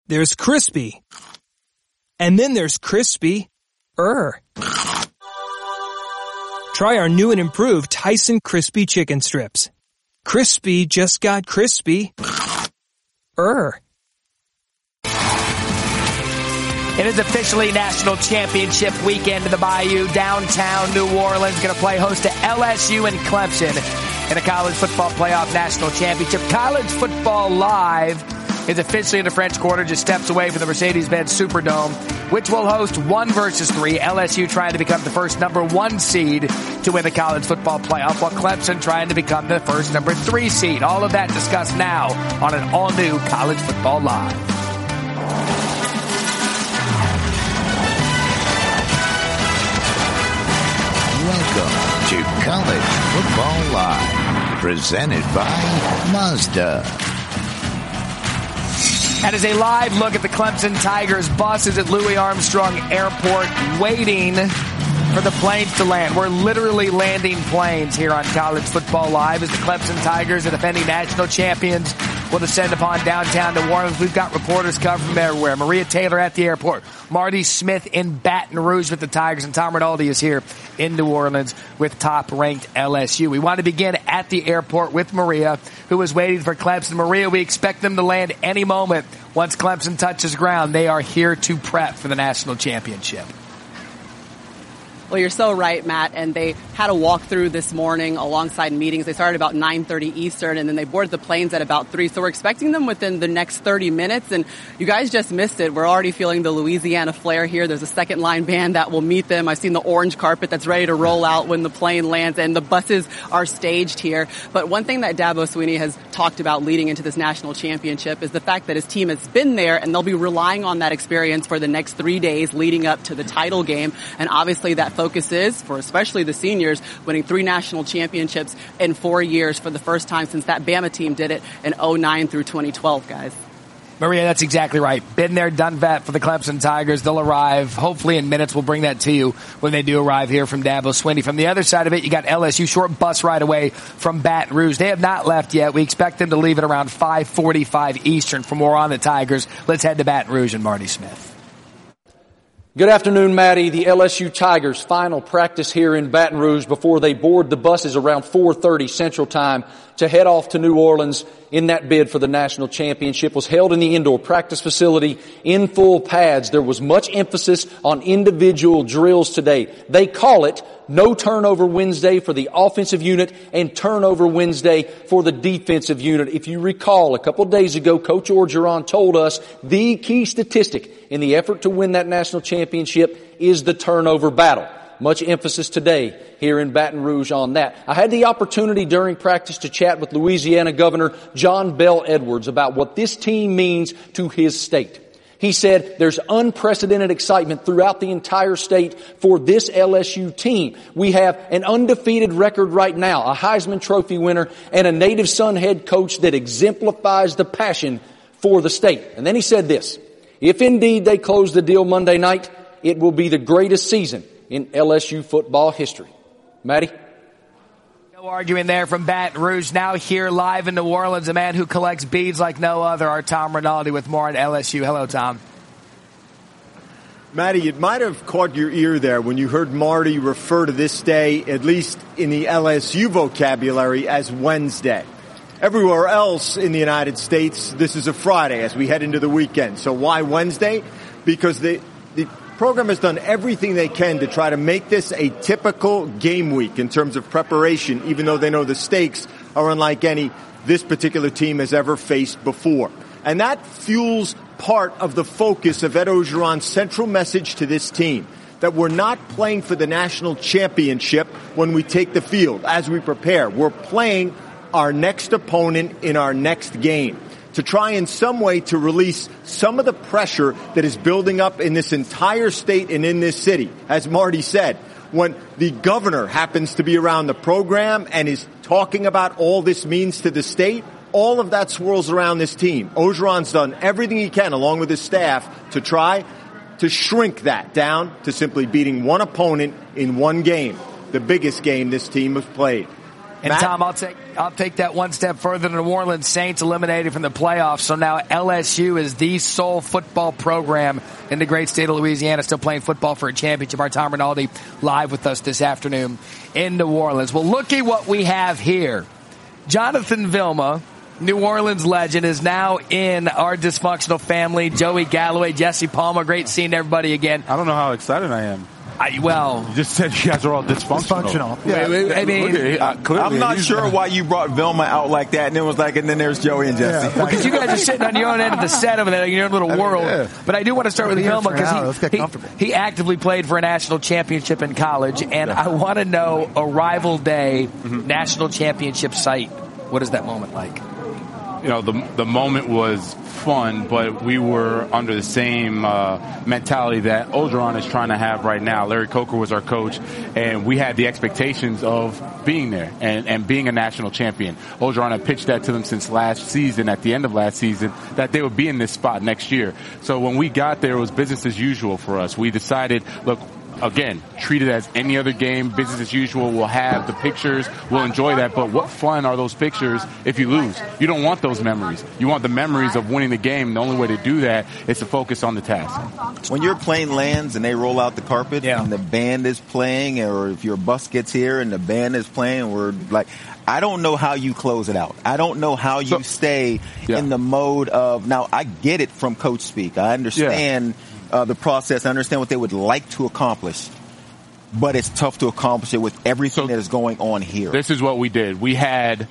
There's crispy. And then there's crispy-er. Try our new and improved Tyson Crispy Chicken Strips. Crispy just got crispy-er. It is officially National Championship weekend in the Bayou, downtown New Orleans. Going to play host to LSU and Clemson in a college football playoff national championship. College Football Live is officially in the French Quarter, just steps away from the Mercedes-Benz Superdome, which will host 1 versus 3. LSU trying to become the first number 1 seed to win the college football playoff, while Clemson trying to become the first number 3 seed. All of that discussed now on an all-new College Football Live. Welcome to College Football Live, presented by Mazda. That is a live look at the Clemson Tigers buses at Louis Armstrong Airport, waiting for the planes to land. We're literally landing planes here on College Football Live as the Clemson Tigers, the defending national champions, will descend upon downtown New Orleans. We've got reporters covering from everywhere. Maria Taylor at the airport, Marty Smith in Baton Rouge with the Tigers, and Tom Rinaldi is here in New Orleans with top-ranked LSU. We want to begin at the airport with Maria, who is waiting for Clemson. Maria, we expect them to land any moment. Once Clemson touches ground, they are here to prep for the national championship. Well, you're so right, Matt. And they had a walkthrough this morning alongside meetings. They started about 9:30 Eastern, and then they boarded the planes at about 3. So we're expecting them within the next 30 minutes. And you guys just missed it. We're already feeling the Louisiana flair here. There's a second line band that will meet them. I've seen the orange carpet that's ready to roll out when the plane lands, and the buses are staged here. But one thing that Dabo Swinney has talked about leading into this national championship is the fact that his team has been there, and they'll be relying on that experience for the next 3 days leading up to the title game. And obviously that focus is, for especially the seniors, winning 3 national championships in 4 years for the first time since that Bama team did it in 2009 through 2012, guys. Maria, that's exactly right. Been there, done that for the Clemson Tigers. They'll arrive, hopefully in minutes. We'll bring that to you when they do arrive here from Dabo Swinney. From the other side of it, you got LSU, short bus ride away from Baton Rouge. They have not left yet. We expect them to leave at around 5:45 Eastern. For more on the Tigers, let's head to Baton Rouge and Marty Smith. Good afternoon, Maddie. The LSU Tigers' final practice here in Baton Rouge before they board the buses around 4:30 Central Time to head off to New Orleans in that bid for the national championship was held in the indoor practice facility in full pads. There was much emphasis on individual drills today. They call it No Turnover Wednesday for the offensive unit and Turnover Wednesday for the defensive unit. If you recall, a couple of days ago, Coach Orgeron told us the key statistic in the effort to win that national championship is the turnover battle. Much emphasis today here in Baton Rouge on that. I had the opportunity during practice to chat with Louisiana Governor John Bel Edwards about what this team means to his state. He said there's unprecedented excitement throughout the entire state for this LSU team. We have an undefeated record right now, a Heisman Trophy winner, and a native son head coach that exemplifies the passion for the state. And then he said this: if indeed they close the deal Monday night, it will be the greatest season in LSU football history. Maddie? No arguing there from Baton Rouge. Now here live in New Orleans, a man who collects beads like no other, our Tom Rinaldi with more on LSU. Hello, Tom. Maddie, it might have caught your ear there when you heard Marty refer to this day, at least in the LSU vocabulary, as Wednesday. Everywhere else in the United States, this is a Friday as we head into the weekend. So why Wednesday? Because the program has done everything they can to try to make this a typical game week in terms of preparation, even though they know the stakes are unlike any this particular team has ever faced before. And that fuels part of the focus of Ed Orgeron's central message to this team, that we're not playing for the national championship when we take the field as we prepare. We're playing our next opponent in our next game, to try in some way to release some of the pressure that is building up in this entire state and in this city. As Marty said, when the governor happens to be around the program and is talking about all this means to the state, all of that swirls around this team. Orgeron's done everything he can, along with his staff, to try to shrink that down to simply beating one opponent in one game, the biggest game this team has played. And Matt? Tom, I'll take that one step further. The New Orleans Saints eliminated from the playoffs, so now LSU is the sole football program in the great state of Louisiana still playing football for a championship. Our Tom Rinaldi live with us this afternoon in New Orleans. Well, look at what we have here. Jonathan Vilma, New Orleans legend, is now in our dysfunctional family. Joey Galloway, Jesse Palmer, great seeing everybody again. I don't know how excited I am. You just said you guys are all dysfunctional. Yeah. I mean, I'm not sure why you brought Vilma out like that, and then there's Joey and Jesse. Well, because you guys are sitting on your own end of the set over there in your own little world. Yeah. But I do want to start with Vilma because he actively played for a national championship in college, and I want to know arrival day, national championship site. What is that moment like? You know, the moment was fun, but we were under the same mentality that Orgeron is trying to have right now. Larry Coker was our coach, and we had the expectations of being there and being a national champion. Orgeron had pitched that to them since last season, at the end of last season, that they would be in this spot next year. So when we got there, it was business as usual for us. We decided, look, again, treat it as any other game, business as usual. We'll have the pictures. We'll enjoy that. But what fun are those pictures if you lose? You don't want those memories. You want the memories of winning the game. The only way to do that is to focus on the task. When your plane lands and they roll out the carpet and the band is playing, or if your bus gets here and the band is playing, we're like, I don't know how you close it out. I don't know how you stay in the mode of, now I get it from coach speak. I understand the process. I understand what they would like to accomplish, but it's tough to accomplish it with everything that is going on here. This is what we did. We had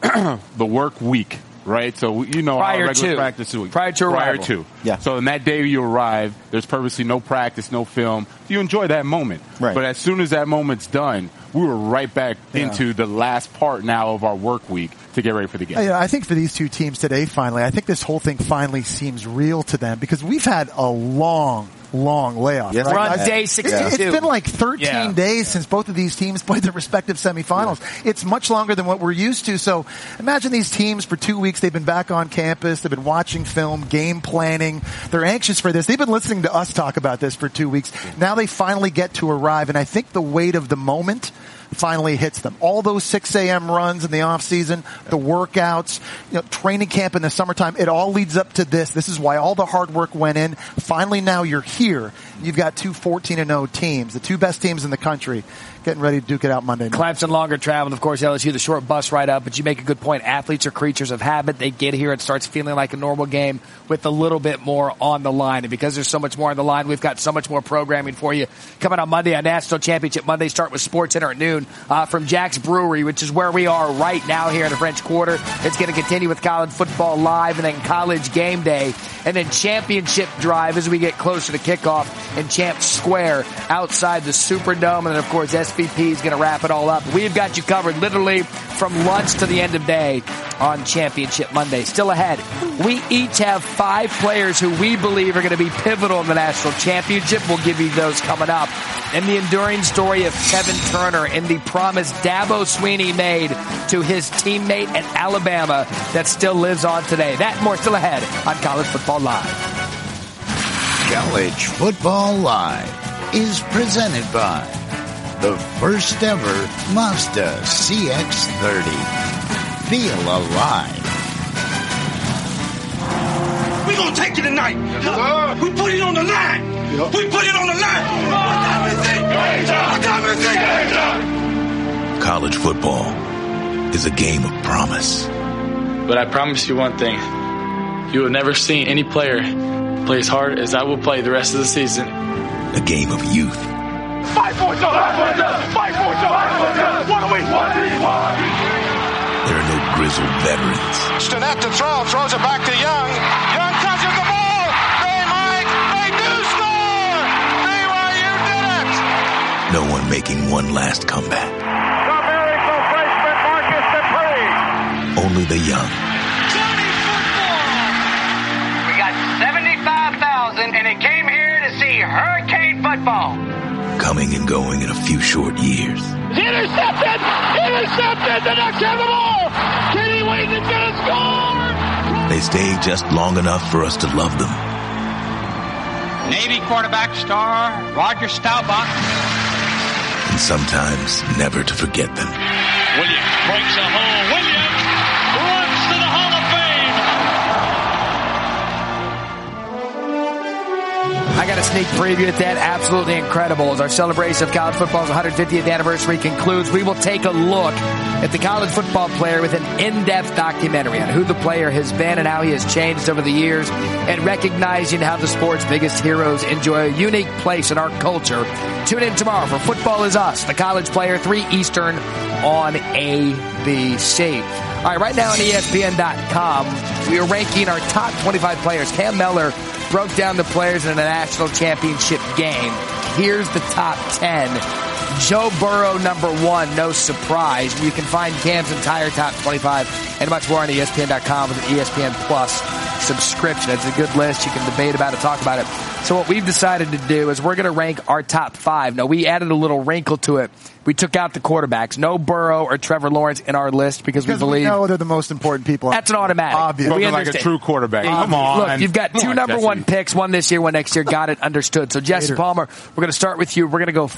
the work week, right? So, you know, our regular practice week. Prior to. Yeah. So in that day you arrive, there's purposely no practice, no film. You enjoy that moment. Right. But as soon as that moment's done, we were right back into the last part now of our work week to get ready for the game. Yeah, I think for these two teams today, finally, I think this whole thing finally seems real to them because we've had a long layoff. Yes, right? We're on day 62. It's been like 13 days since both of these teams played their respective semifinals. Yeah. It's much longer than what we're used to. So imagine these teams for 2 weeks. They've been back on campus. They've been watching film, game planning. They're anxious for this. They've been listening to us talk about this for 2 weeks. Now they finally get to arrive. And I think the weight of the moment finally hits them. All those 6 a.m. runs in the off season, the workouts, training camp in the summertime, it all leads up to this. This is why all the hard work went in. Finally, now you're here. You've got two 14-0 teams, the two best teams in the country, getting ready to duke it out Monday night. Clemson longer travel, of course, LSU, the short bus ride up, but you make a good point. Athletes are creatures of habit. They get here, it starts feeling like a normal game with a little bit more on the line. And because there's so much more on the line, we've got so much more programming for you coming on Monday on National Championship Monday. Start with Sports Center at noon from Jack's Brewery, which is where we are right now here in the French Quarter. It's going to continue with college football live and then college game day and then championship drive as we get closer to kickoff in Champs Square outside the Superdome. And then, of course, SVP is going to wrap it all up. We've got you covered literally from lunch to the end of day on Championship Monday. Still ahead, we each have 5 players who we believe are going to be pivotal in the national championship. We'll give you those coming up. And the enduring story of Kevin Turner and the promise Dabo Swinney made to his teammate at Alabama that still lives on today. That and more still ahead on College Football Live. College Football Live is presented by the first ever Mazda CX-30. Feel alive. We're going to take it tonight. We put it on the line. We put it on the line. College football is a game of promise. But I promise you one thing. You will never see any player play as hard as I will play the rest of the season. A game of youth. Fight for it, fight for it, what do we want? There are no grizzled veterans. Stinnett to throw, throws it back to Young. Young catches the ball. They do score. BYU did it. No one making one last comeback. The miracle freshman Marcus Dupree. Only the young. Johnny football. We got 75,000 and it came here to see Hurricane football. Coming and going in a few short years. Intercepted! Intercepted! The Ducks have the ball! Kenny Wayne is going to score! They stay just long enough for us to love them. Navy quarterback star Roger Staubach. and sometimes never to forget them. Williams breaks a hole. Williams runs to the Hall of Fame. I got a sneak preview at that. Absolutely incredible. As our celebration of college football's 150th anniversary concludes, we will take a look at the college football player with an in-depth documentary on who the player has been and how he has changed over the years, and recognizing how the sport's biggest heroes enjoy a unique place in our culture. Tune in tomorrow for Football Is Us, the college player, 3 Eastern on ABC. All right, right now on ESPN.com, we are ranking our top 25 players. Cam Mellor broke down the players in a national championship game. Here's the top 10. Joe Burrow, number 1, no surprise. You can find Cam's entire top 25 and much more on ESPN.com with an ESPN Plus subscription. It's a good list. You can debate about it, talk about it. So what we've decided to do is we're going to rank our top 5. Now, we added a little wrinkle to it. We took out the quarterbacks. No Burrow or Trevor Lawrence in our list because we believe... we know they're the most important people. That's an automatic. Obviously. Spoken like a true quarterback. Come on. Look, you've got 2 number 1 picks, one this year, one next year. Got it, understood. So, Jesse Palmer, we're going to start with you. We're going to go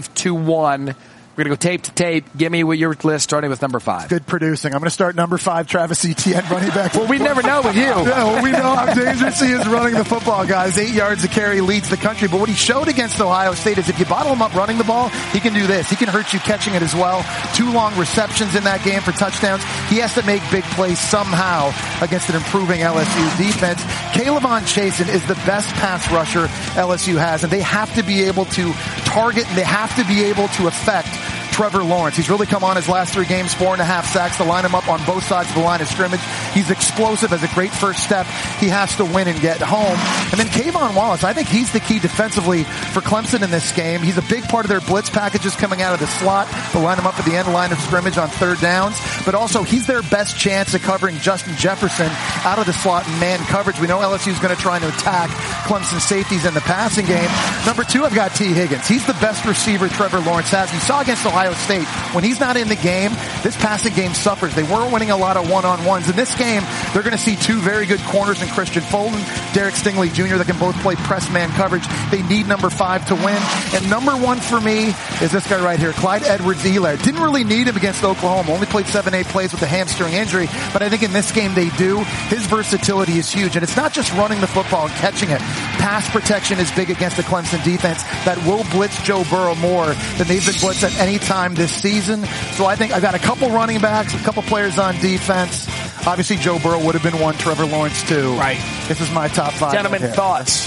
5-1. We're going to go tape to tape. Give me your list starting with number 5. Good producing. I'm going to start number 5, Travis Etienne, running back. Well, we never know with you. Yeah, well, we know how dangerous he is running the football, guys. 8 yards a carry leads the country. But what he showed against Ohio State is if you bottle him up running the ball, he can do this. He can hurt you catching it as well. 2 long receptions in that game for touchdowns. He has to make big plays somehow against an improving LSU defense. K'Lavon Chaisson is the best pass rusher LSU has, and they have to be able to target and they have to be able to affect Trevor Lawrence. He's really come on his last 3 games, 4.5 sacks to line him up on both sides of the line of scrimmage. He's explosive, has a great first step. He has to win and get home. And then K'Von Wallace, I think he's the key defensively for Clemson in this game. He's a big part of their blitz packages coming out of the slot to line him up at the end line of scrimmage on 3rd downs. But also, he's their best chance at covering Justin Jefferson out of the slot in man coverage. We know LSU's going to try to attack Clemson safeties in the passing game. Number 2, I've got T. Higgins. He's the best receiver Trevor Lawrence has. You saw against Ohio State, when he's not in the game, this passing game suffers. They weren't winning a lot of one-on-ones. In this game, they're going to see 2 very good corners in Christian Fulton, Derek Stingley Jr. that can both play press man coverage. They need number 5 to win. And number 1 for me is this guy right here, Clyde Edwards-Helaire. Didn't really need him against Oklahoma. Only played 7-8 plays with a hamstring injury. But I think in this game they do. His versatility is huge. And it's not just running the football and catching it. Pass protection is big against the Clemson defense that will blitz Joe Burrow more than they've been blitzed at any time this season. So I think I've got a couple running backs, a couple players on defense. Obviously, Joe Burrow would have been 1, Trevor Lawrence 2. Right. This is my top 5. Gentlemen, thoughts?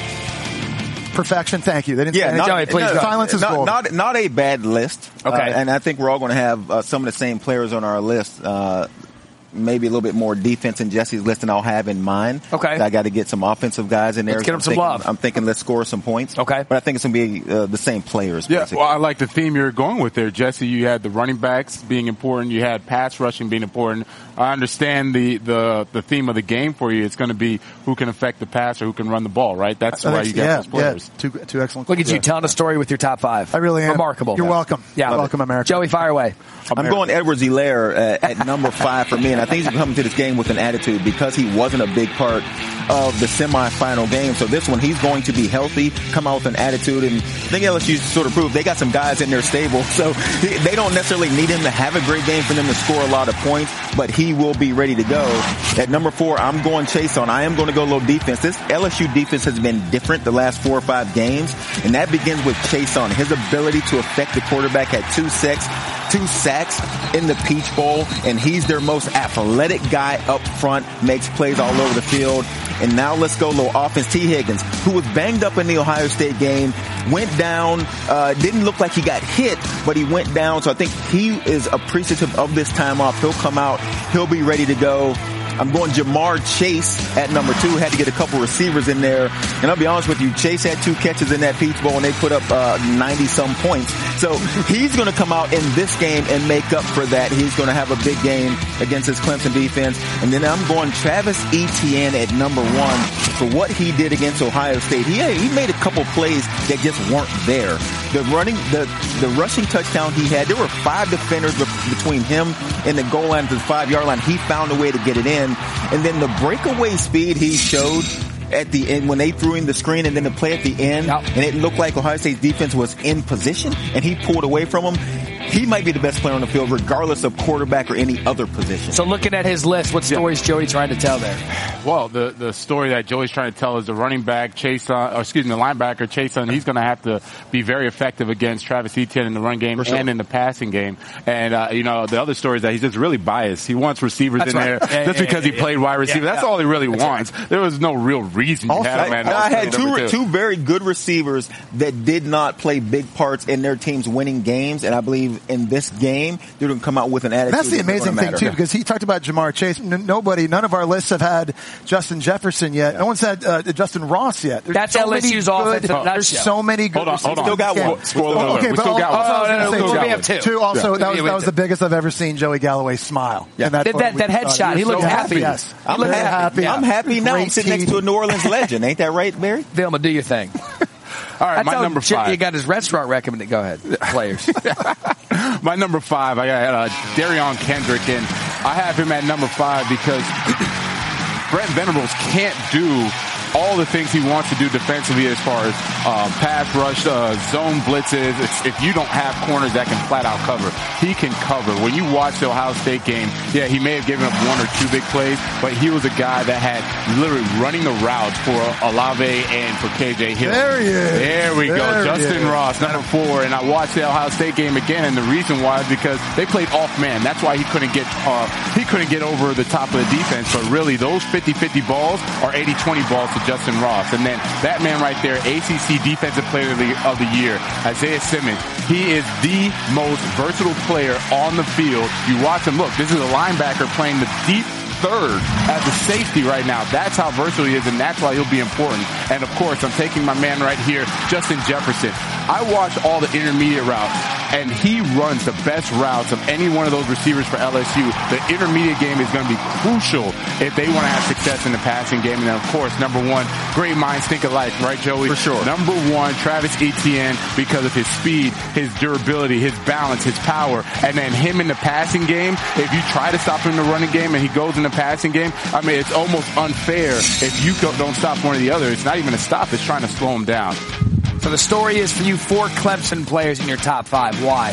Perfection. Thank you. They didn't say Joey, please go. Silence is gold. Not a bad list. Okay. And I think we're all going to have some of the same players on our list. Maybe a little bit more defense in Jesse's list than I'll have in mine. Okay. I got to get some offensive guys in there. Let's get them some love. I'm thinking let's score some points. Okay. But I think it's going to be the same players. Yeah, basically. well, I like the theme you're going with there, Jesse. You had the running backs being important. You had pass rushing being important. I understand the theme of the game for you. It's going to be who can affect the pass or who can run the ball, right? That's why you got those players. Yeah, two excellent. Look at you telling a story with your top 5. I really am. Remarkable. You're welcome. Yeah. Welcome, America. Joey, fire away. I'm going Edwards-Helaire at number 5 for me, and I think he's coming to this game with an attitude because he wasn't a big part of the semifinal game. So this one, he's going to be healthy, come out with an attitude, and I think LSU sort of proved they got some guys in their stable, so they don't necessarily need him to have a great game for them to score a lot of points, but he will be ready to go. At number 4, I'm going Chaisson. I am going to go low defense. This LSU defense has been different the last 4 or 5 games, and that begins with Chaisson. His ability to affect the quarterback had 2 sacks in the Peach Bowl, and he's their most athletic guy up front, makes plays all over the field. And now let's go low offense. T. Higgins, who was banged up in the Ohio State game, went down, didn't look like he got hit, but he went down. So I think he is appreciative of this time off. He'll come out. He'll be ready to go. I'm going Jamar Chase at number 2. Had to get a couple receivers in there. And I'll be honest with you, Chase had 2 catches in that Peach Bowl, and they put up 90-some points. So he's going to come out in this game and make up for that. He's going to have a big game against his Clemson defense. And then I'm going Travis Etienne at number 1 for what he did against Ohio State. He made a couple plays that just weren't there. The rushing touchdown he had, there were 5 defenders between him and the goal line to the 5-yard line. He found a way to get it in. And then the breakaway speed he showed at the end when they threw in the screen and then the play at the end, and it looked like Ohio State's defense was in position, and he pulled away from him. He might be the best player on the field, regardless of quarterback or any other position. So looking at his list, what story is Joey trying to tell there? Well, the story that Joey's trying to tell is the linebacker Chase Young. He's going to have to be very effective against Travis Etienne in the run game and in the passing game. And the other story is that he's just really biased. He wants receivers there just because he played wide receiver. That's all he really wants. Right. There was no real reason to have him. I had two very good receivers that did not play big parts in their teams winning games, and I believe in this game, they're going to come out with an attitude. That's the amazing thing, too, because he talked about Jamar Chase. None of our lists have had Justin Jefferson yet. No one's had Justin Ross yet. That's LSU's offense. There's so many good receivers. Still got one. Spoiler alert. We still got one. We have two. Also, that was the biggest I've ever seen Joey Galloway smile. Yeah. That headshot. He looked happy. Yes. I'm happy. I'm happy now. I'm sitting next to a New Orleans legend. Ain't that right, Barry? Vilma, do your thing. All right, my number 5. You got his restaurant recommended. Go ahead, players. My number 5, I got Darion Kendrick, and I have him at number 5 because Brent Venables can't do all the things he wants to do defensively as far as pass rush, zone blitzes. If you don't have corners that can flat out cover, he can cover. When you watch the Ohio State game, he may have given up 1 or 2 big plays, but he was a guy that had literally running the routes for Olave and for KJ Hill. There he is. There we go. Justin Ross, number 4. And I watched the Ohio State game again, and the reason why is because they played off man. That's why he couldn't get over the top of the defense. But really, those 50-50 balls are 80-20 balls to Justin Ross. And then that man right there, ACC Defensive Player of the Year, Isaiah Simmons. He is the most versatile player on the field. You watch him. Look, this is a linebacker playing the deep third as a safety right now. That's how versatile he is, and that's why he'll be important. And, of course, I'm taking my man right here, Justin Jefferson. I watched all the intermediate routes, and he runs the best routes of any one of those receivers for LSU. The intermediate game is going to be crucial if they want to have success in the passing game. And then, of course, number 1, great minds think alike, right, Joey? For sure. Number 1, Travis Etienne, because of his speed, his durability, his balance, his power. And then him in the passing game, if you try to stop him in the running game and he goes in the passing game, I mean, it's almost unfair if you don't stop one or the other. It's not even a stop. It's trying to slow him down. So the story is for you 4 Clemson players in your top 5. Why?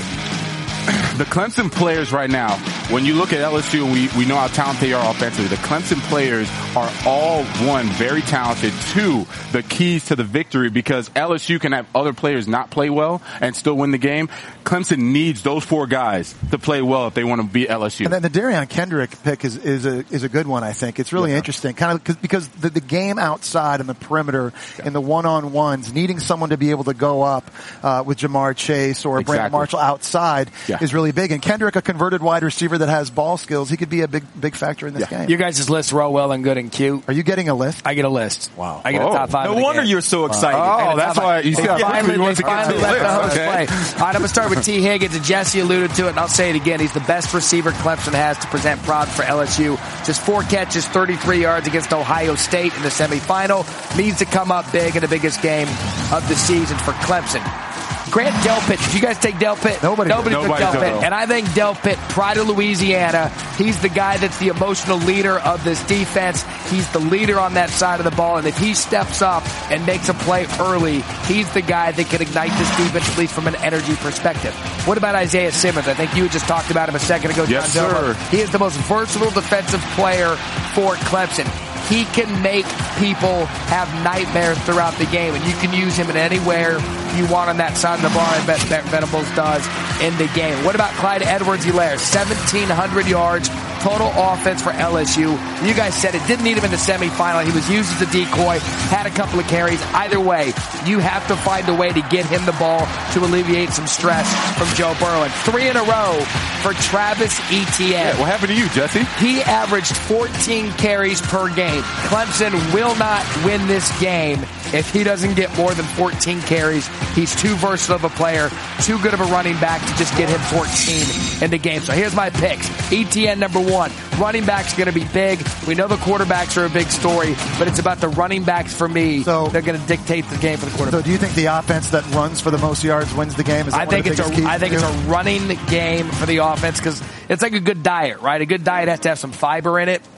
The Clemson players right now, when you look at LSU, and we know how talented they are offensively, the Clemson players are all, 1, very talented, 2, the keys to the victory, because LSU can have other players not play well and still win the game. Clemson needs those 4 guys to play well if they want to beat LSU. And then the Darion Kendrick pick is a good one, I think. It's really interesting, kind of because the game outside and the perimeter and the one-on-ones, needing someone to be able to go up with Jamar Chase or Brandon Marshall outside is really big. And Kendrick, a converted wide receiver that has ball skills, he could be a big factor in this game. You guys' list roll well and good and cute. Are you getting a list? I get a list. Wow. I get a top 5. No wonder you're so excited. Oh, that's why you see how quickly he wants to get to the list. Okay. All right, I'm going to start with T. Higgins, and Jesse alluded to it, and I'll say it again. He's the best receiver Clemson has to present props for LSU. Just 4 catches, 33 yards against Ohio State in the semifinal. Needs to come up big in the biggest game of the season for Clemson. Grant Delpit. Did you guys take Delpit? Nobody took Delpit. And I think Delpit, pride of Louisiana, he's the guy that's the emotional leader of this defense. He's the leader on that side of the ball. And if he steps up and makes a play early, he's the guy that can ignite this defense, at least from an energy perspective. What about Isaiah Simmons? I think you just talked about him a second ago, John. Yes, sir. He is the most versatile defensive player for Clemson. He can make people have nightmares throughout the game, and you can use him in anywhere you want on that side of the ball, and Venables does in the game. What about Clyde Edwards-Helaire? 1,700 yards, total offense for LSU. You guys said it, didn't need him in the semifinal. He was used as a decoy, had a couple of carries. Either way, you have to find a way to get him the ball to alleviate some stress from Joe Burrow. And 3 in a row for Travis Etienne. Yeah, what happened to you, Jesse? He averaged 14 carries per game. Clemson will not win this game if he doesn't get more than 14 carries. He's too versatile of a player, too good of a running back to just get him 14 in the game. So here's my picks. Etienne, number 1. Running back's going to be big. We know the quarterbacks are a big story, but it's about the running backs for me. So they're going to dictate the game for the quarterback. So do you think the offense that runs for the most yards wins the game? I think it's a running game for the offense because it's like a good diet, right? A good diet has to have some fiber in it.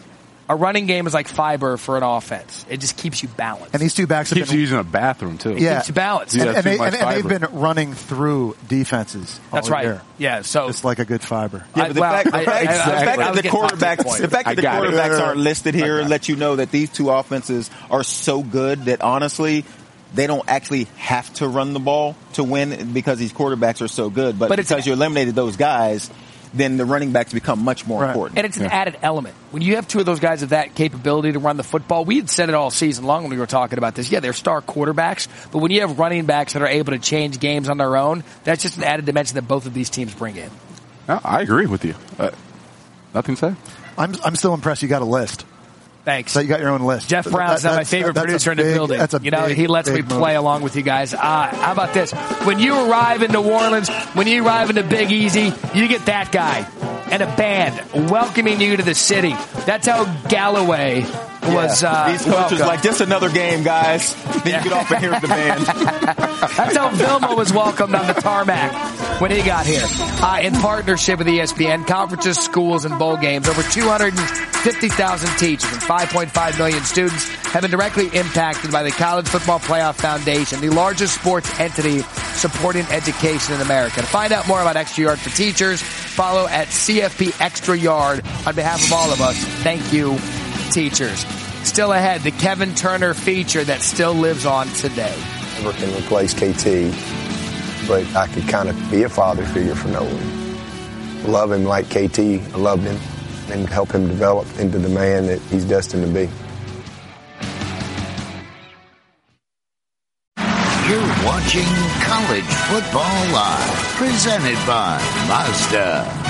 A running game is like fiber for an offense. It just keeps you balanced. And these two backs have keeps you using a bathroom, too. Yeah. Keeps you balanced. And they've been running through defenses all That's right. year. Yeah, so it's like a good fiber. Yeah, but the fact that the quarterbacks aren't listed here let you know that these two offenses are so good that honestly, they don't actually have to run the ball to win because these quarterbacks are so good. But because you eliminated those guys, then the running backs become much more important. And it's an added element. When you have two of those guys with that capability to run the football, we had said it all season long when we were talking about this. Yeah, they're star quarterbacks, but when you have running backs that are able to change games on their own, that's just an added dimension that both of these teams bring in. I agree with you. Nothing to say? I'm still impressed you got a list. Thanks. So you got your own list. Jeff Brown's my favorite producer in the building. He lets me play along with you guys. How about this? When you arrive in New Orleans, when you arrive into Big Easy, you get that guy and a band welcoming you to the city. That's how Galloway was. These coaches like, just another game, guys. Then you get off and here's the band. That's how Vilma was welcomed on the tarmac when he got here. In partnership with ESPN, conferences, schools, and bowl games, over 250,000 teachers and 5.5 million students have been directly impacted by the College Football Playoff Foundation, the largest sports entity supporting education in America. To find out more about Extra Yard for Teachers, follow at CFP Extra Yard. On behalf of all of us, thank you, teachers. Still ahead, the Kevin Turner feature that still lives on today. Never can replace KT, but I could kind of be a father figure for Nolan. Love him like KT loved him and help him develop into the man that he's destined to be. You're watching College Football Live, presented by Mazda.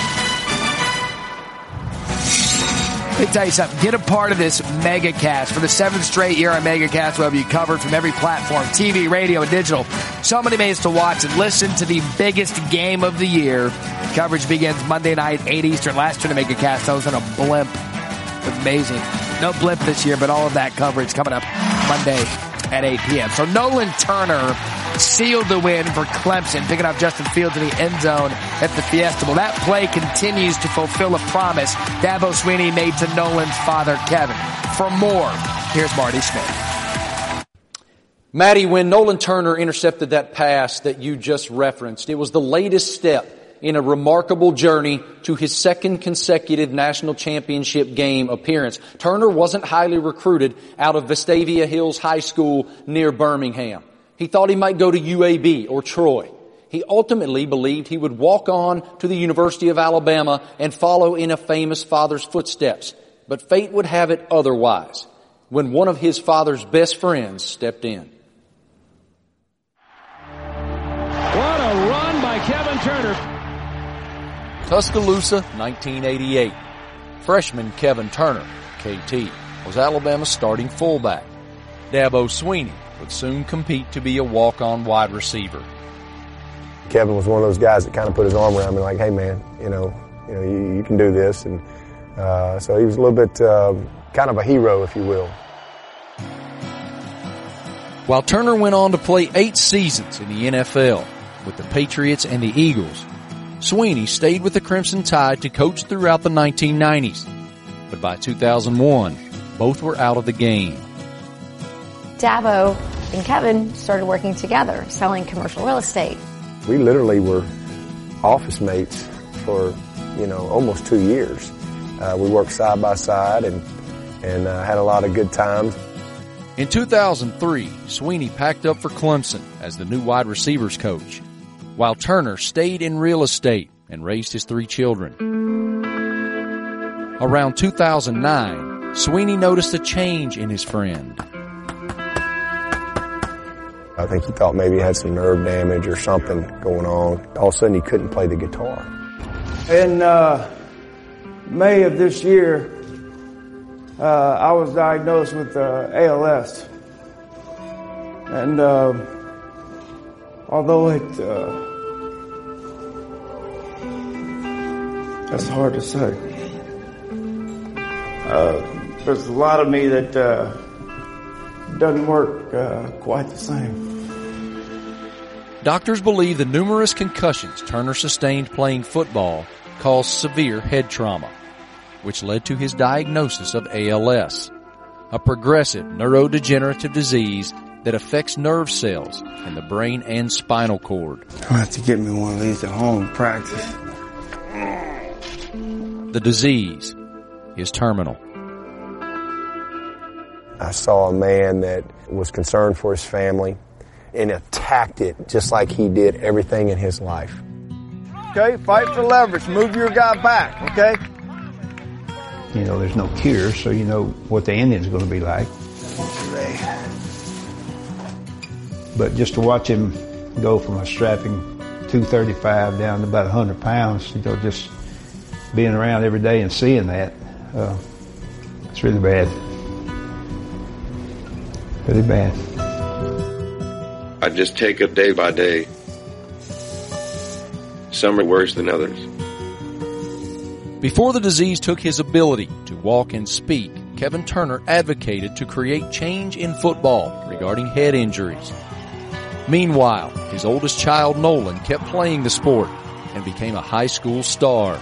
Let me tell you something. Get a part of this MegaCast. For the 7th straight year on MegaCast, we'll have you covered from every platform, TV, radio, and digital. So many ways to watch and listen to the biggest game of the year. Coverage begins Monday night, 8 Eastern. Last year to MegaCast, I was on a blimp. It was amazing. No blimp this year, but all of that coverage coming up Monday at 8 p.m. So Nolan Turner sealed the win for Clemson, picking up Justin Fields in the end zone at the Fiesta Bowl. That play continues to fulfill a promise Dabo Swinney made to Nolan's father, Kevin. For more, here's Marty Smith. Maddie, when Nolan Turner intercepted that pass that you just referenced, it was the latest step in a remarkable journey to his second consecutive national championship game appearance. Turner wasn't highly recruited out of Vestavia Hills High School near Birmingham. He thought he might go to UAB or Troy. He ultimately believed he would walk on to the University of Alabama and follow in a famous father's footsteps. But fate would have it otherwise when one of his father's best friends stepped in. What a run by Kevin Turner. Tuscaloosa, 1988. Freshman Kevin Turner, KT, was Alabama's starting fullback. Dabo Swinney would soon compete to be a walk-on wide receiver. Kevin was one of those guys that kind of put his arm around me like, hey man, you can do this. And so he was a little bit kind of a hero, if you will. While Turner went on to play 8 seasons in the NFL with the Patriots and the Eagles, Swinney stayed with the Crimson Tide to coach throughout the 1990s. But by 2001, both were out of the game. Dabo and Kevin started working together, selling commercial real estate. We literally were office mates for, almost 2 years. We worked side by side and had a lot of good times. In 2003, Swinney packed up for Clemson as the new wide receivers coach, while Turner stayed in real estate and raised his 3 children. Around 2009, Swinney noticed a change in his friend. I think he thought maybe he had some nerve damage or something going on. All of a sudden, he couldn't play the guitar. In May of this year, I was diagnosed with ALS. And although that's hard to say. There's a lot of me that doesn't work quite the same. Doctors believe the numerous concussions Turner sustained playing football caused severe head trauma. which led to his diagnosis of ALS, a progressive neurodegenerative disease that affects nerve cells in the brain and spinal cord. I'll have to get me one of these at home and practice. The disease is terminal. I saw a man that was concerned for his family and attacked it just like he did everything in his life. Okay, fight for leverage. Move your guy back, okay? You know, there's no cure, so you know what the ending's going to be like. But just to watch him go from a strapping 235 down to about 100 pounds, you know, just being around every day and seeing that, it's really bad. Really bad. I just take it day by day. Some are worse than others. Before the disease took his ability to walk and speak, Kevin Turner advocated to create change in football regarding head injuries. Meanwhile, his oldest child, Nolan, kept playing the sport and became a high school star.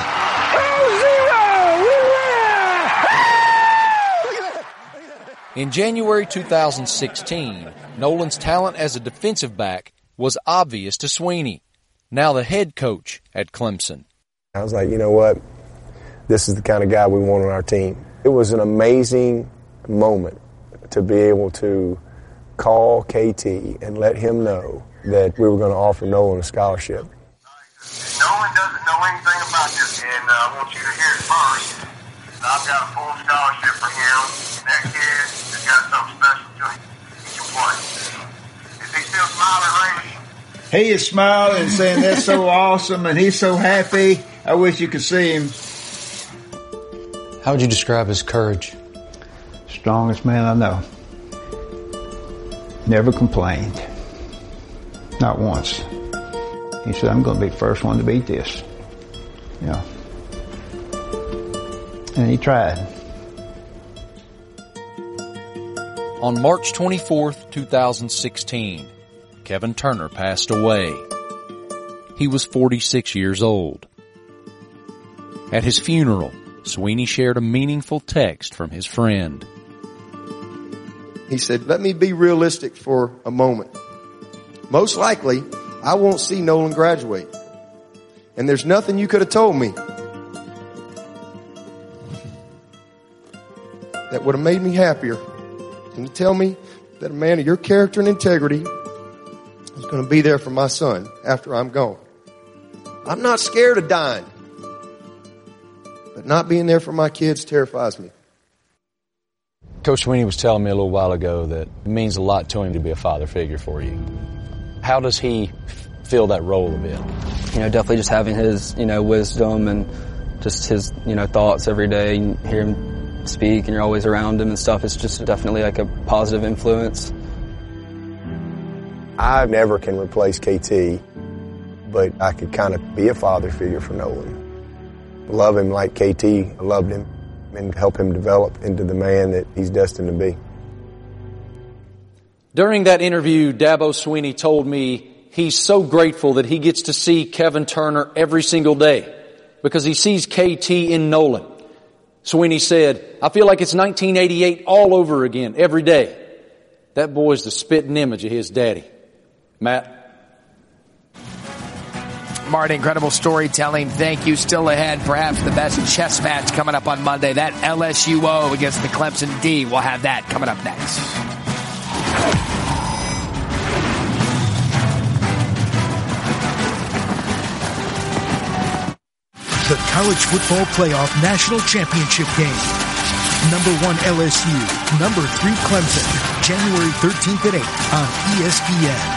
In January 2016, Nolan's talent as a defensive back was obvious to Sweeney, now the head coach at Clemson. I was like, you know what? This is the kind of guy we want on our team. It was an amazing moment to be able to call KT and let him know that we were going to offer Nolan a scholarship. Nolan doesn't know anything about this, and I want you to hear it first. I've got a full scholarship for him. That kid has got something special to him. He can play. Is he still smiling, Raymond? He is smiling and saying that's so awesome, and he's so happy. I wish you could see him. How would you describe his courage? Strongest man I know. Never complained. Not once. He said, I'm going to be the first one to beat this. You know. And he tried. On March 24th, 2016, Kevin Turner passed away. He was 46 years old. At his funeral, Sweeney shared a meaningful text from his friend. He said, let me be realistic for a moment. Most likely, I won't see Nolan graduate. And there's nothing you could have told me that would have made me happier. Can you tell me that a man of your character and integrity is going to be there for my son after I'm gone? I'm not scared of dying. But not being there for my kids terrifies me. Coach Sweeney was telling me a little while ago that it means a lot to him to be a father figure for you. How does he feel that role a bit? You know, definitely just having his, wisdom and just his, thoughts every day, and hear him speak and you're always around him and stuff. It's just definitely like a positive influence. I never can replace KT, but I could kind of be a father figure for Nolan. Love him like KT loved him and help him develop into the man that he's destined to be. During that interview, Dabo Sweeney told me he's so grateful that he gets to see Kevin Turner every single day because he sees KT in Nolan. Sweeney said, I feel like it's 1988 all over again every day. That boy's the spitting image of his daddy. Matt? Marty, incredible storytelling. Thank you. Still ahead, perhaps the best chess match coming up on Monday. That LSUO against the Clemson D. We'll have that coming up next. The College Football Playoff National Championship Game. Number 1 LSU, number 3 Clemson, January 13th at 8 on ESPN.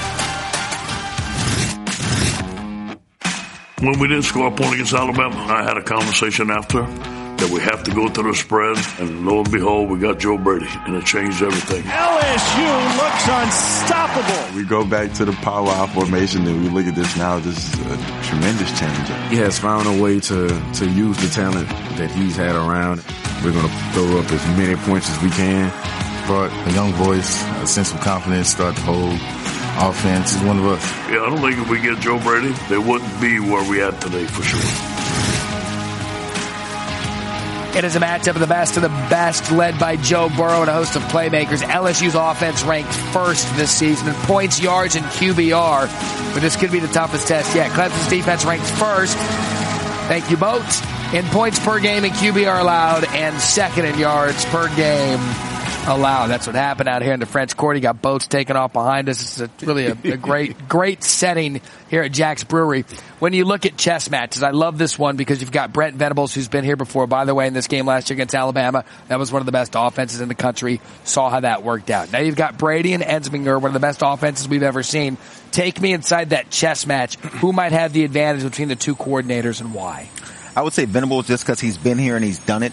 When we didn't score a point against Alabama, I had a conversation after that we have to go through the spread, and lo and behold, we got Joe Brady, and it changed everything. LSU looks unstoppable. We go back to the Power I formation, and we look at this now. This is a tremendous change. He has found a way to use the talent that he's had around. We're going to throw up as many points as we can. Brought a young voice, a sense of confidence, start the whole offense. Is one of us. Yeah, I don't think if we get Joe Brady, they wouldn't be where we at today for sure. It is a matchup of the best, led by Joe Burrow and a host of playmakers. LSU's offense ranked first this season in points, yards, and QBR, but this could be the toughest test yet. Clemson's defense ranked first. Thank you, Boats. In points per game and QBR allowed, and second in yards per game allowed. That's what happened out here in the French Quarter. You got Boats taking off behind us. It's really a great setting here at Jack's Brewery. When you look at chess matches, I love this one because you've got Brent Venables, who's been here before. By the way, in this game last year against Alabama, that was one of the best offenses in the country. Saw how that worked out. Now you've got Brady and Ensminger, one of the best offenses we've ever seen. Take me inside that chess match. Who might have the advantage between the two coordinators and why? I would say Venables just because he's been here and he's done it.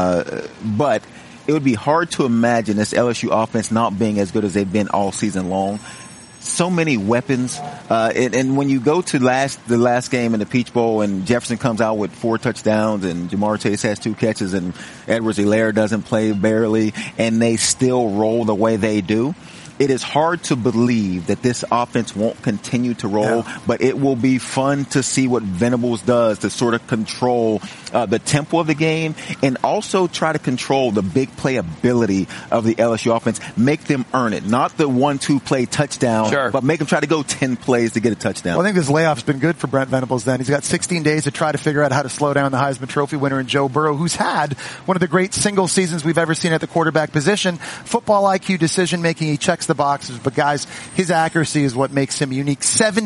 But it would be hard to imagine this LSU offense not being as good as they've been all season long. So many weapons. And when you go to the last game in the Peach Bowl and Jefferson comes out with 4 touchdowns and Jamar Chase has 2 catches and Edwards-Helaire doesn't play barely and they still roll the way they do, it is hard to believe that this offense won't continue to roll, but it will be fun to see what Venables does to sort of control the tempo of the game and also try to control the big play ability of the LSU offense. Make them earn it. Not the 1-2 play touchdown, but make them try to go 10 plays to get a touchdown. Well, I think this layoff's been good for Brent Venables then. He's got 16 days to try to figure out how to slow down the Heisman Trophy winner in Joe Burrow, who's had one of the great single seasons we've ever seen at the quarterback position. Football IQ, decision making, he checks the boxes, but guys, his accuracy is what makes him unique.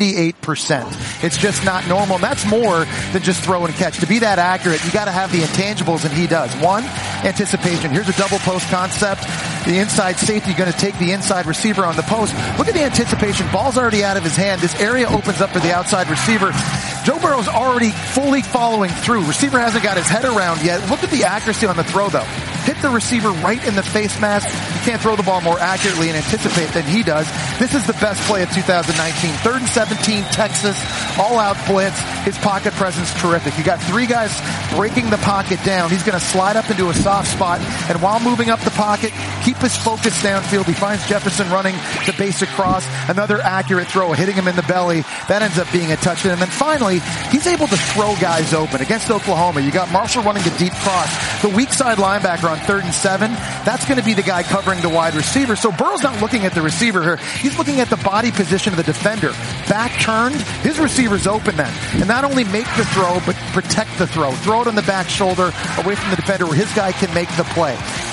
78%. It's just not normal. And that's more than just throw and catch. To be that accurate, you got to have the intangibles, and he does. One, anticipation. Here's a double post concept. The inside safety going to take the inside receiver on the post. Look at the anticipation. Ball's already out of his hand. This area opens up for the outside receiver. Joe Burrow's already fully following through. Receiver hasn't got his head around yet. Look at the accuracy on the throw, though. Hit the receiver right in the face mask. You can't throw the ball more accurately and anticipate than he does. This is the best play of 2019. 3rd and 17, Texas, all-out blitz. His pocket presence terrific. You got 3 guys breaking the pocket down. He's going to slide up into a soft spot, and while moving up the pocket, keep his focus downfield. He finds Jefferson running the basic cross. Another accurate throw, hitting him in the belly. That ends up being a touchdown. And then finally, he's able to throw guys open. Against Oklahoma, you got Marshall running the deep cross. The weak side linebacker on 3rd and 7, that's going to be the guy covering the wide receiver. So Burrow's not looking at the receiver here. He's looking at the body position of the defender. Back turned, his receiver's open then. And not only make the throw, but protect the throw. Throw it on the back shoulder away from the defender where his guy can make the play.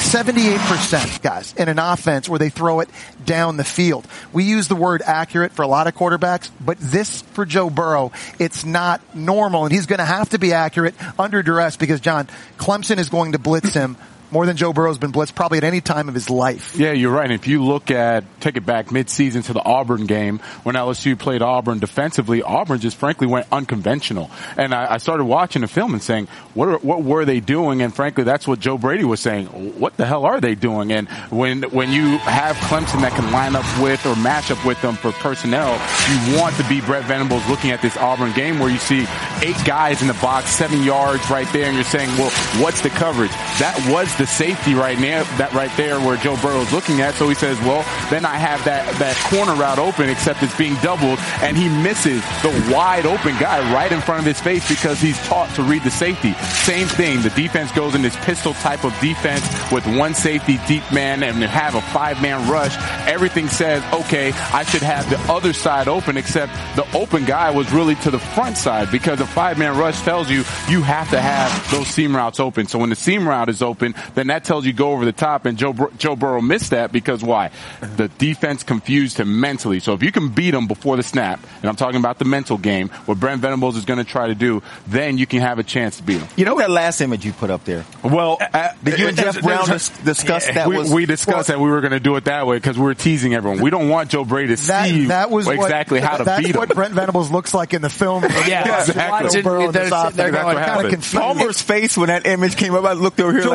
78%, guys, in an offense where they throw it down the field. We use the word accurate for a lot of quarterbacks, but this for Joe Burrow, it's not normal, and he's going to have to be accurate under duress because, John, Clemson is going to blitz him more than Joe Burrow's been blitzed probably at any time of his life. Yeah, you're right. And if you look at, take it back mid-season to the Auburn game, when LSU played Auburn defensively, Auburn just frankly went unconventional. And I started watching the film and saying, what were they doing? And frankly, that's what Joe Brady was saying. What the hell are they doing? And when you have Clemson that can line up with or match up with them for personnel, you want to be Brent Venables looking at this Auburn game where you see 8 guys in the box, 7 yards right there, and you're saying, well, what's the coverage? That was the safety right now, that right there where Joe Burrow's looking at. So he says, well, then I have that corner route open, except it's being doubled, and he misses the wide open guy right in front of his face because he's taught to read the safety. Same thing. The defense goes in this pistol type of defense with 1 safety deep man and have a 5-man rush. Everything says, okay, I should have the other side open, except the open guy was really to the front side because a 5-man rush tells you have to have those seam routes open. So when the seam route is open, then that tells you go over the top, and Joe Burrow missed that because why? The defense confused him mentally. So if you can beat him before the snap, and I'm talking about the mental game, what Brent Venables is going to try to do, then you can have a chance to beat him. You know that last image you put up there? Well, did you and Jeff Brown discuss that? We discussed that we were going to do it that way because we were teasing everyone. We don't want Joe Brady to see exactly how to beat him. That's what Brent Venables looks like in the film. Yeah, exactly. They're kind of confused. Palmer's face when that image came up, I looked over here like,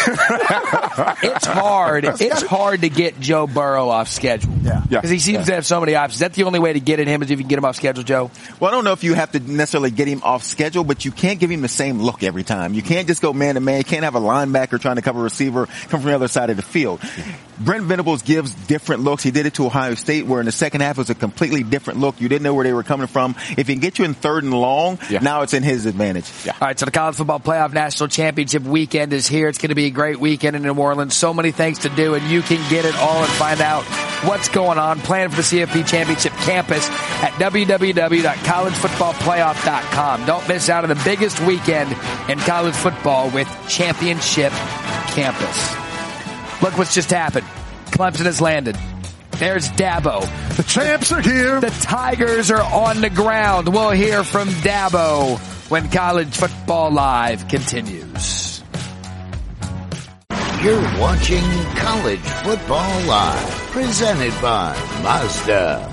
It's hard. It's hard to get Joe Burrow off schedule. Yeah. Because he seems to have so many options. Is that the only way to get at him is if you can get him off schedule, Joe? Well, I don't know if you have to necessarily get him off schedule, but you can't give him the same look every time. You can't just go man-to-man. You can't have a linebacker trying to cover a receiver come from the other side of the field. Brent Venables gives different looks. He did it to Ohio State, where in the second half it was a completely different look. You didn't know where they were coming from. If he can get you in 3rd and long, now it's in his advantage. All right, so the College Football Playoff National Championship weekend is here. It's going to be a great weekend in New Orleans. So many things to do, and you can get it all and find out what's going on. Plan for the CFP Championship campus at www.collegefootballplayoff.com. Don't miss out on the biggest weekend in college football with Championship Campus. Look what's just happened. Clemson has landed. There's Dabo. The champs are here. The Tigers are on the ground. We'll hear from Dabo when College Football Live continues. You're watching College Football Live, presented by Mazda.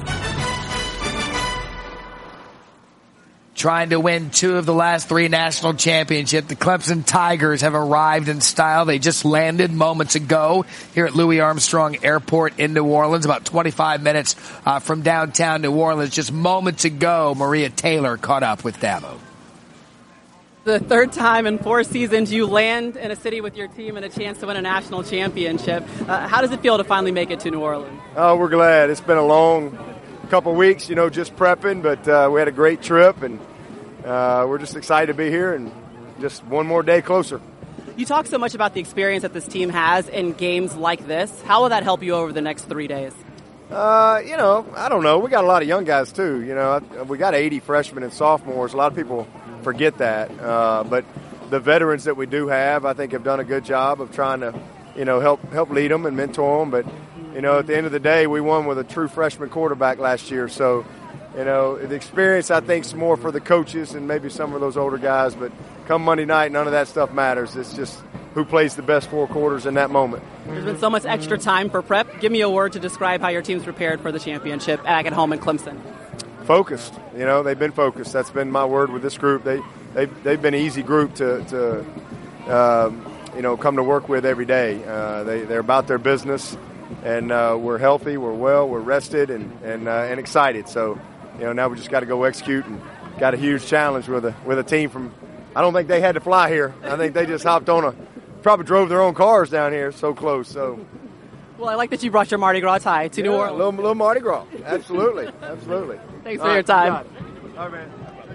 Trying to win 2 of the last 3 national championships. The Clemson Tigers have arrived in style. They just landed moments ago here at Louis Armstrong Airport in New Orleans, about 25 minutes from downtown New Orleans. Just moments ago, Maria Taylor caught up with Dabo. The 3rd time in 4 seasons you land in a city with your team and a chance to win a national championship. How does it feel to finally make it to New Orleans? Oh, we're glad. It's been a long couple weeks, just prepping, but we had a great trip, and we're just excited to be here and just one more day closer. You talk so much about the experience that this team has in games like this. How will that help you over the next 3 days? I don't know. We got a lot of young guys, too. We got 80 freshmen and sophomores. A lot of people forget that. But the veterans that we do have, I think, have done a good job of trying to, help lead them and mentor them. But, at the end of the day, we won with a true freshman quarterback last year. So, the experience, I think, is more for the coaches and maybe some of those older guys. But come Monday night, none of that stuff matters. It's just who plays the best 4 quarters in that moment. There's been so much extra time for prep. Give me a word to describe how your team's prepared for the championship back at home in Clemson. Focused. They've been focused. That's been my word with this group. They've been an easy group to come to work with every day. They're about their business, and we're healthy, we're well, we're rested, and excited. So, now we just got to go execute, and got a huge challenge with a team from. I don't think they had to fly here. I think they just hopped on probably drove their own cars down here, so close. So. Well, I like that you brought your Mardi Gras tie to New Orleans. A little Mardi Gras. Absolutely. Thanks for your time. All right, man.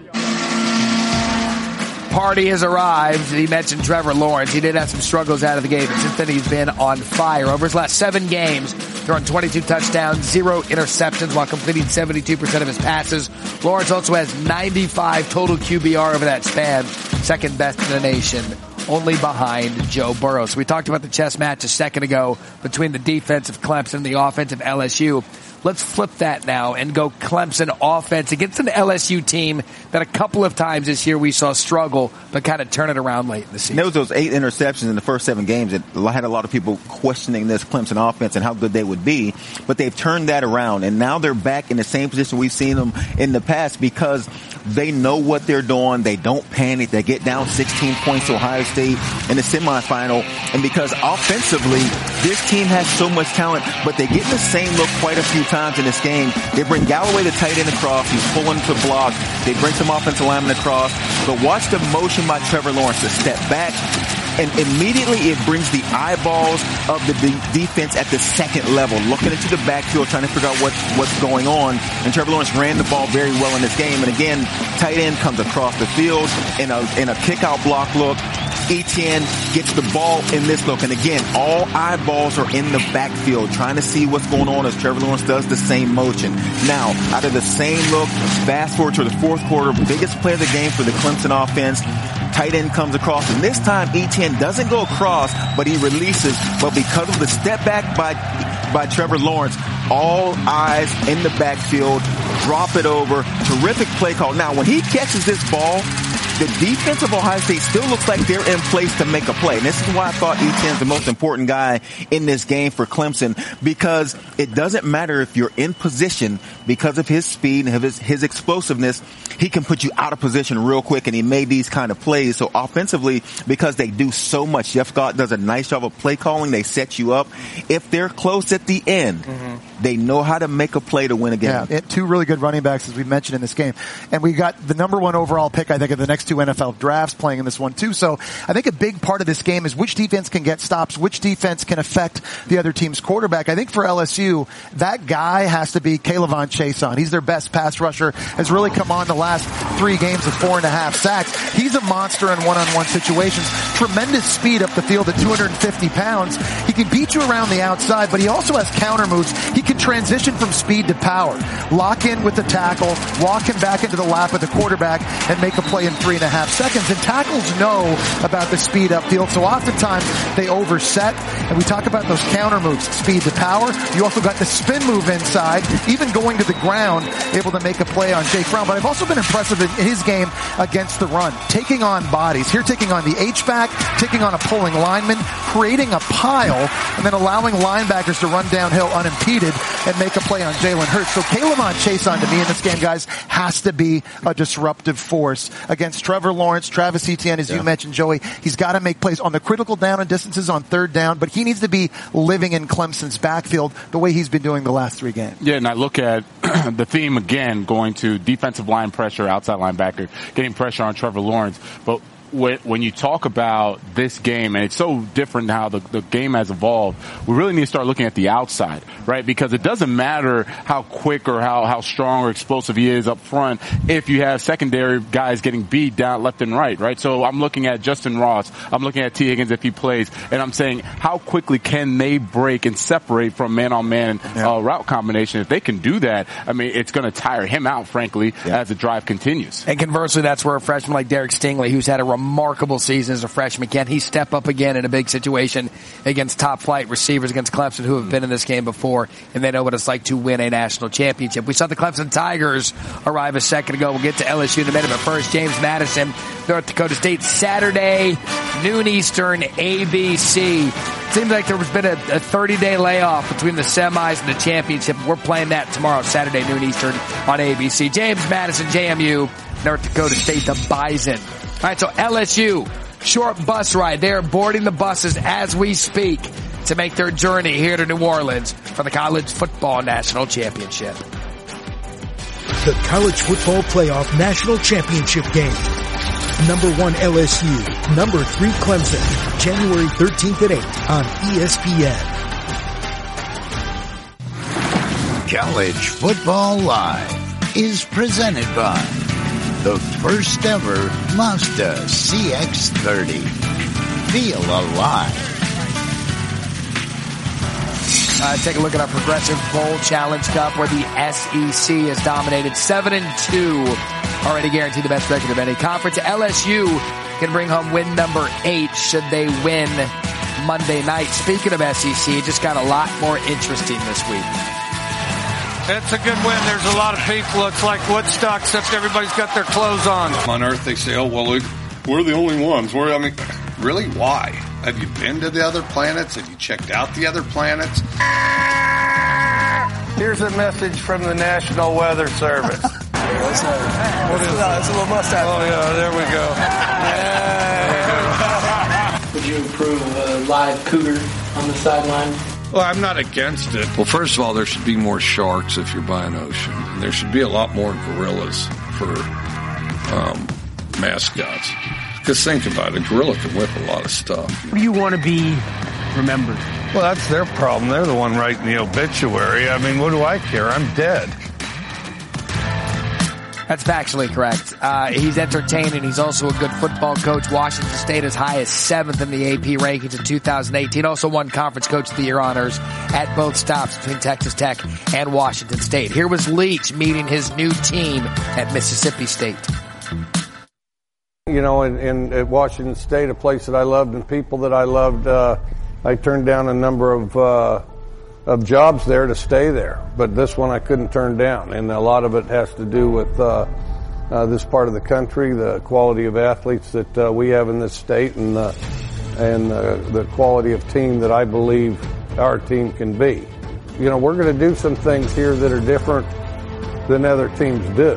Party has arrived. He mentioned Trevor Lawrence. He did have some struggles out of the gate, but since then he's been on fire. Over his last 7 games, throwing 22 touchdowns, 0 interceptions while completing 72% of his passes. Lawrence also has 95 total QBR over that span, second best in the nation, only behind Joe Burrow. So we talked about the chess match a second ago between the defense of Clemson and the offense of LSU. Let's flip that now and go Clemson offense against an LSU team that a couple of times this year we saw struggle, but kind of turn it around late in the season. There was those 8 interceptions in the first 7 games that had a lot of people questioning this Clemson offense and how good they would be, but they've turned that around, and now they're back in the same position we've seen them in the past because they know what they're doing. They don't panic. They get down 16 points to Ohio State in the semifinal, and because offensively this team has so much talent, but they get in the same look quite a few times in this game. They bring Galloway the tight end across. He's pulling to block. They bring some offensive linemen across. But watch the motion by Trevor Lawrence to step back, and immediately it brings the eyeballs of the defense at the second level, looking into the backfield, trying to figure out what's going on. And Trevor Lawrence ran the ball very well in this game. And again, tight end comes across the field in a kick-out block look. Etienne gets the ball in this look. And again, all eyeballs are in the backfield trying to see what's going on as Trevor Lawrence does the same motion. Now, out of the same look, fast forward to the fourth quarter, biggest play of the game for the Clemson offense. Tight end comes across, and this time Etienne doesn't go across, but he releases. But because of the step back by Trevor Lawrence, all eyes in the backfield, drop it over, terrific play call. Now, when he catches this ball, the defense of Ohio State still looks like they're in place to make a play. And this is why I thought Etienne's the most important guy in this game for Clemson, because it doesn't matter if you're in position because of his speed and his explosiveness. He can put you out of position real quick, and he made these kind of plays. So offensively, because they do so much, Jeff Scott does a nice job of play calling. They set you up. If they're close at the end, they know how to make a play to win a game. Yeah, two really good running backs, as we mentioned in this game. And we got the number one overall pick, I think, of the next two NFL drafts playing in this one, too. So I think a big part of this game is which defense can get stops, which defense can affect the other team's quarterback. I think for LSU, that guy has to be K'Lavon Chaisson. He's their best pass rusher, has really come on the last 3 games of 4.5 sacks. He's a monster in one-on-one situations. Tremendous speed up the field at 250 pounds. He can beat you around the outside, but he also has counter moves. He can transition from speed to power, lock in with the tackle, walk him back into the lap of the quarterback, and make a play in 3.5 seconds. And tackles know about the speed upfield, so oftentimes they overset. And we talk about those counter moves, speed to power. You also got the spin move inside, even going to the ground, able to make a play on Jake Brown. But I've also been impressive in his game against the run, taking on bodies. Here taking on the H-back, taking on a pulling lineman, creating a pile, and then allowing linebackers to run downhill unimpeded and make a play on Jalen Hurts. So K'Lavon Chaisson, to me, in this game, guys, has to be a disruptive force against Trevor Lawrence, Travis Etienne, as you mentioned, Joey. He's got to make plays on the critical down and distances on third down, but he needs to be living in Clemson's backfield the way he's been doing the last 3 games. Yeah, and I look at the theme again, going to defensive line pressure, outside linebacker, getting pressure on Trevor Lawrence. But when you talk about this game, and it's so different how the game has evolved, we really need to start looking at the outside, right? Because it doesn't matter how quick or how strong or explosive he is up front if you have secondary guys getting beat down left and right? So I'm looking at Justin Ross, I'm looking at T. Higgins if he plays, and I'm saying how quickly can they break and separate from man-on-man route combination? If they can do that, I mean, it's going to tire him out, frankly, as the drive continues. And conversely, that's where a freshman like Derek Stingley, who's had a remarkable season as a freshman, can he step up again in a big situation against top flight receivers against Clemson who have been in this game before and they know what it's like to win a national championship. We saw the Clemson Tigers arrive a second ago. We'll get to LSU in a minute, but first, James Madison, North Dakota State, Saturday, noon Eastern, ABC. Seems like there has been a 30-day layoff between the semis and the championship. We're playing that tomorrow, Saturday, noon Eastern on ABC. James Madison, JMU, North Dakota State, the Bison. All right, so LSU, short bus ride. They're boarding the buses as we speak to make their journey here to New Orleans for the College Football National Championship. The College Football Playoff National Championship game. Number 1 LSU, number 3 Clemson, January 13th at 8 on ESPN. College Football Live is presented by the first ever Mazda CX-30. Feel alive. Take a look at our Progressive Bowl Challenge Cup where the SEC has dominated 7-2. Already guaranteed the best record of any conference. LSU can bring home win number 8 should they win Monday night. Speaking of SEC, it just got a lot more interesting this week. It's a good win. There's a lot of people. It's like Woodstock, except everybody's got their clothes on. On Earth, they say, oh, well, look, we're the only ones. Really? Why? Have you been to the other planets? Have you checked out the other planets? Here's a message from the National Weather Service. It's a little mustache. Oh, yeah, there we go. Would you approve a live cougar on the sideline? Well, I'm not against it. Well, first of all, there should be more sharks if you're by an ocean. And there should be a lot more gorillas for mascots. Because think about it, a gorilla can whip a lot of stuff. What do you want to be remembered? Well, that's their problem. They're the one writing the obituary. I mean, what do I care? I'm dead. That's factually correct. He's entertaining. He's also a good football coach. Washington State as high as 7th in the AP rankings in 2018. Also won Conference Coach of the Year honors at both stops between Texas Tech and Washington State. Here was Leach meeting his new team at Mississippi State. You know, at Washington State, a place that I loved and people that I loved, I turned down a number of jobs there to stay there. But this one I couldn't turn down. And a lot of it has to do with this part of the country, the quality of athletes that we have in this state, and the quality of team that I believe our team can be. You know, we're going to do some things here that are different than other teams do.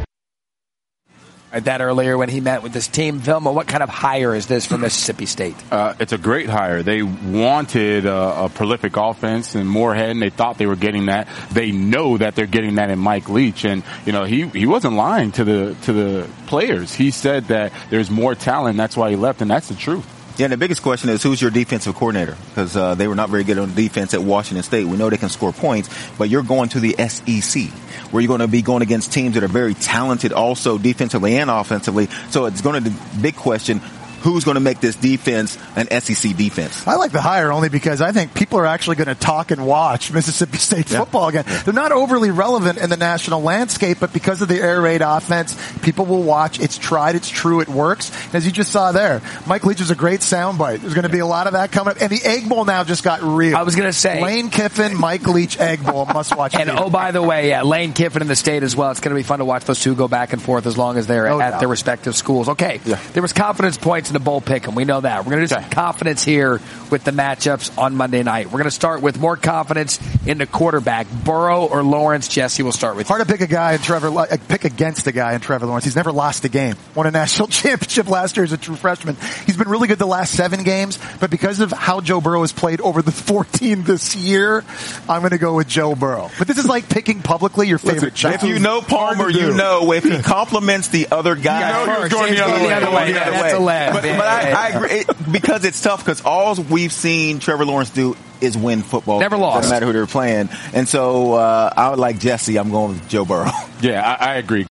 That earlier when he met with this team. Vilma, what kind of hire is this for Mississippi State? It's a great hire. They wanted a prolific offense in Moorhead, and they thought they were getting that. They know that they're getting that in Mike Leach, and you know he wasn't lying to the players. He said that there's more talent. That's why he left, and that's the truth. Yeah, and the biggest question is who's your defensive coordinator? Because they were not very good on defense at Washington State. We know they can score points, but you're going to the SEC, where you're going to be going against teams that are very talented also defensively and offensively. So it's going to be the big question, who's going to make this defense an SEC defense? I like the hire only because I think people are actually going to talk and watch Mississippi State football again. They're not overly relevant in the national landscape, but because of the air raid offense, people will watch. It's tried. It's true. It works. As you just saw there, Mike Leach is a great soundbite. There's going to be a lot of that coming up. And the Egg Bowl now just got real. I was going to say. Lane Kiffin, Mike Leach, Egg Bowl, must watch. And oh, by the way, Lane Kiffin in the state as well. It's going to be fun to watch those two go back and forth as long as they're at their respective schools. Okay. Yeah. There was confidence points in the bowl pick, and we know that. We're going to do some confidence here with the matchups on Monday night. We're going to start with more confidence in the quarterback. Burrow or Lawrence? Jesse, we'll start with you. Hard to pick pick against a guy in Trevor Lawrence. He's never lost a game. Won a national championship last year as a true freshman. He's been really good the last 7 games, but because of how Joe Burrow has played over the 14 this year, I'm going to go with Joe Burrow. But this is like picking publicly your favorite child. If you know Palmer, you know if he compliments the other guy. You know he's going the other way. That's a laugh. But I agree. Because it's tough, because all we've seen Trevor Lawrence do is win football. Never lost. Doesn't matter who they're playing. And so I would like Jesse. I'm going with Joe Burrow. Yeah, I agree.